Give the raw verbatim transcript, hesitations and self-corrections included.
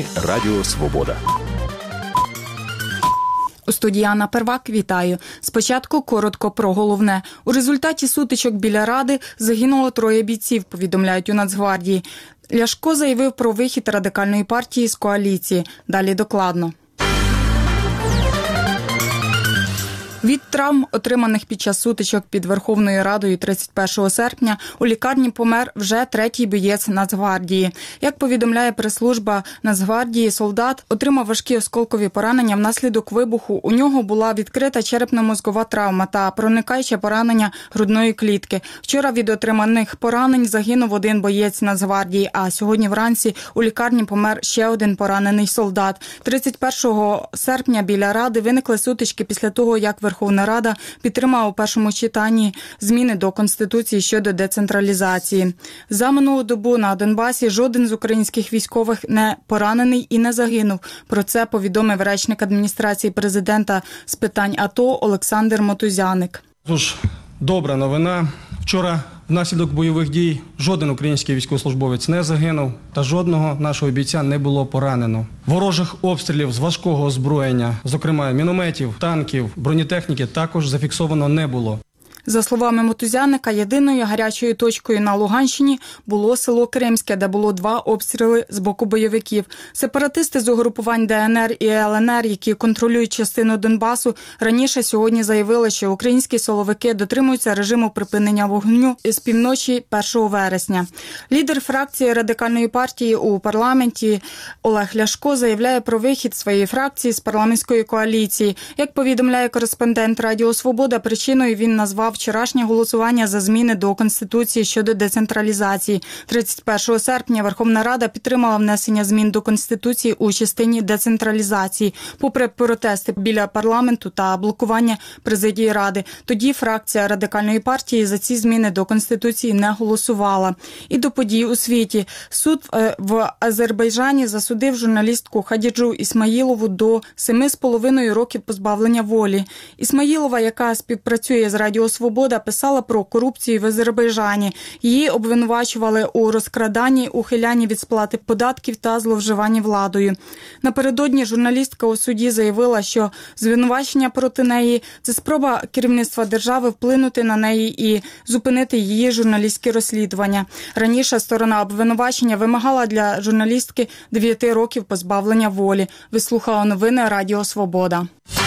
ефірі Радіо Свобода. У студії Анна Первак, вітаю. Спочатку коротко про головне. У результаті сутичок біля Ради загинуло троє бійців, повідомляють у Нацгвардії. Ляшко заявив про вихід Радикальної партії з коаліції. Далі докладно. Від травм, отриманих під час сутичок під Верховною Радою тридцять першого серпня, у лікарні помер вже третій боєць Нацгвардії. Як повідомляє прес-служба Нацгвардії, солдат отримав важкі осколкові поранення внаслідок вибуху. У нього була відкрита черепно-мозгова травма та проникаюче поранення грудної клітки. Вчора від отриманих поранень загинув один боєць Нацгвардії, а сьогодні вранці у лікарні помер ще один поранений солдат. тридцять першого серпня біля Ради виникли сутички після того, як Верховна Рада підтримала у першому читанні зміни до Конституції щодо децентралізації. За минулу добу на Донбасі жоден з українських військових не поранений і не загинув. Про це повідомив речник адміністрації президента з питань АТО Олександр Мотузяник. Тож, добра новина. Вчора внаслідок бойових дій жоден український військовослужбовець не загинув та жодного нашого бійця не було поранено. Ворожих обстрілів з важкого озброєння, зокрема мінометів, танків, бронетехніки, також зафіксовано не було. За словами Мотузяника, єдиною гарячою точкою на Луганщині було село Кримське, де було два обстріли з боку бойовиків. Сепаратисти з угрупувань ДНР і ЛНР, які контролюють частину Донбасу, раніше сьогодні заявили, що українські силовики дотримуються режиму припинення вогню з півночі першого вересня. Лідер фракції Радикальної партії у парламенті Олег Ляшко заявляє про вихід своєї фракції з парламентської коаліції. Як повідомляє кореспондент Радіо Свобода, причиною він назвав вчорашнє голосування за зміни до Конституції щодо децентралізації. тридцять першого серпня Верховна Рада підтримала внесення змін до Конституції у частині децентралізації, попри протести біля парламенту та блокування президії Ради. Тоді фракція Радикальної партії за ці зміни до Конституції не голосувала. І до подій у світі. Суд в Азербайджані засудив журналістку Хадіджу Ісмаїлову до семи з половиною років позбавлення волі. Ісмаїлова, яка співпрацює з Радіо Свобода, писала про корупцію в Азербайджані. Її обвинувачували у розкраданні, ухилянні від сплати податків та зловживанні владою. Напередодні журналістка у суді заявила, що звинувачення проти неї – це спроба керівництва держави вплинути на неї і зупинити її журналістські розслідування. Раніше сторона обвинувачення вимагала для журналістки дев'яти років позбавлення волі. Ви слухали новини Радіо Свобода.